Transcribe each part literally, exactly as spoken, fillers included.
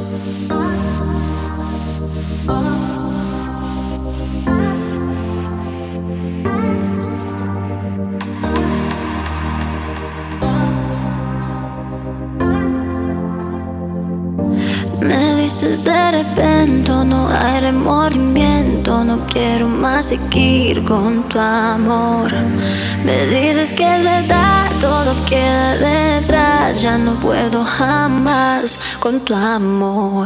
Me dices de repente, no hay remordimiento, no quiero más seguir con tu amor. Me dices que es verdad, todo queda detrás, ya no puedo jamás con tu amor.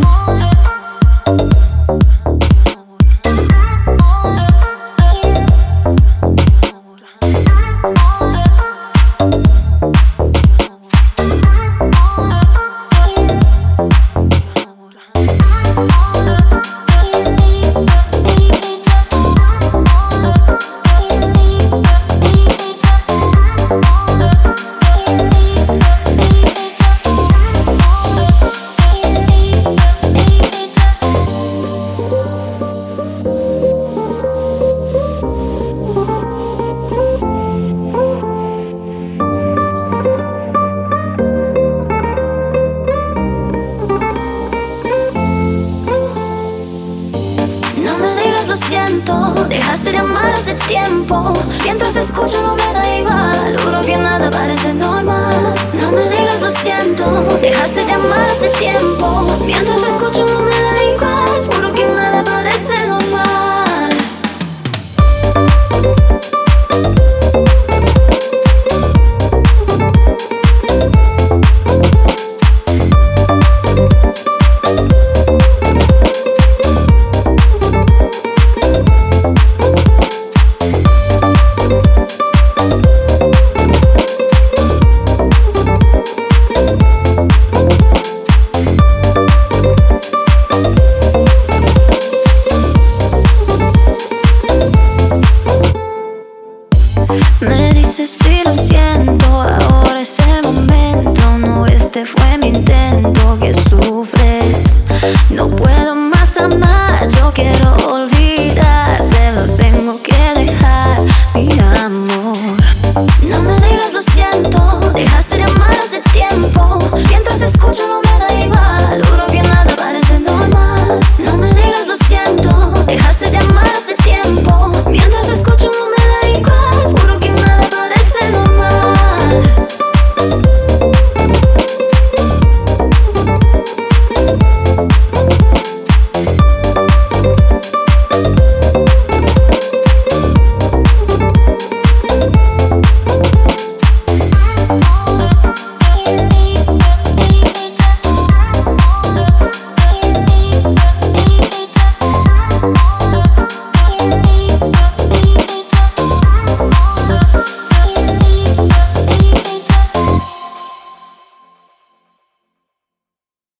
Lo siento, dejaste de amar hace tiempo. Mientras escucho no me da igual, juro que nada parece normal. No me digas lo siento, dejaste de amar hace tiempo. Mientras escucho no me da igual, juro que nada parece normal. Me dices sí lo siento, ahora es el momento. No, este fue mi intento, que sufres. No puedo más amar, yo quiero olvidar, te lo tengo que dejar. Mira.